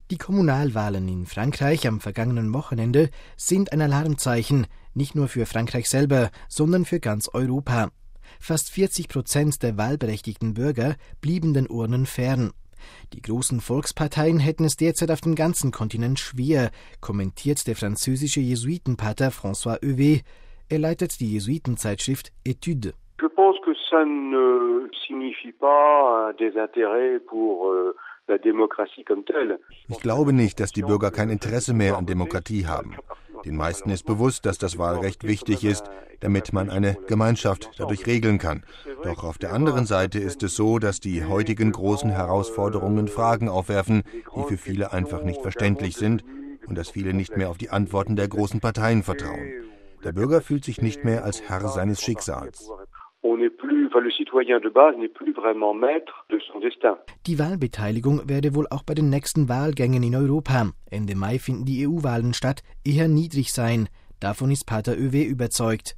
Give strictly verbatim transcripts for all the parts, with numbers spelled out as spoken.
Die Kommunalwahlen in Frankreich am vergangenen Wochenende sind ein Alarmzeichen, nicht nur für Frankreich selber, sondern für ganz Europa. Fast vierzig Prozent der wahlberechtigten Bürger blieben den Urnen fern. Die großen Volksparteien hätten es derzeit auf dem ganzen Kontinent schwer, kommentiert der französische Jesuitenpater François Heuvet. Er leitet die Jesuitenzeitschrift Études. Je pense que ça ne signifie pas un désintérêt pour euh, la démocratie comme telle. Ich glaube nicht, dass die Bürger kein Interesse mehr an Demokratie haben. Den meisten ist bewusst, dass das Wahlrecht wichtig ist, damit man eine Gemeinschaft dadurch regeln kann. Doch auf der anderen Seite ist es so, dass die heutigen großen Herausforderungen Fragen aufwerfen, die für viele einfach nicht verständlich sind und dass viele nicht mehr auf die Antworten der großen Parteien vertrauen. Der Bürger fühlt sich nicht mehr als Herr seines Schicksals. Die Wahlbeteiligung werde wohl auch bei den nächsten Wahlgängen in Europa, Ende Mai finden die E U-Wahlen statt, eher niedrig sein. Davon ist Pater Heuvet überzeugt.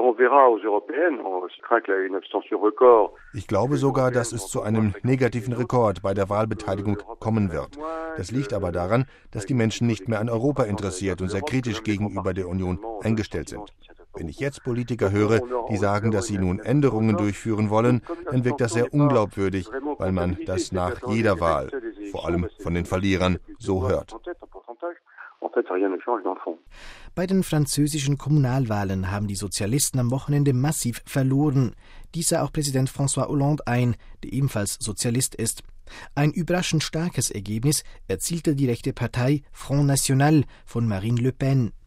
Ich glaube sogar, dass es zu einem negativen Rekord bei der Wahlbeteiligung kommen wird. Das liegt aber daran, dass die Menschen nicht mehr an Europa interessiert und sehr kritisch gegenüber der Union eingestellt sind. Wenn ich jetzt Politiker höre, die sagen, dass sie nun Änderungen durchführen wollen, dann wirkt das sehr unglaubwürdig, weil man das nach jeder Wahl, vor allem von den Verlierern, so hört. Bei den französischen Kommunalwahlen haben die Sozialisten am Wochenende massiv verloren. Dies sah auch Präsident François Hollande ein, der ebenfalls Sozialist ist. Ein überraschend starkes Ergebnis erzielte die rechte Partei Front National von Marine Le Pen.